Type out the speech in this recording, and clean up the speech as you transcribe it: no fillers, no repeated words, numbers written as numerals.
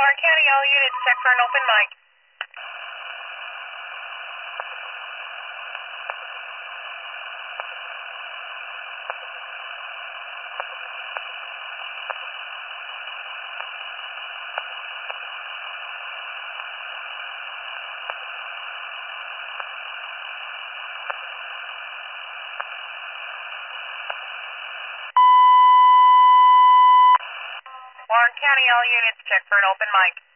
Warren County, all units check for an open mic. Warren County, all units check for an open mic.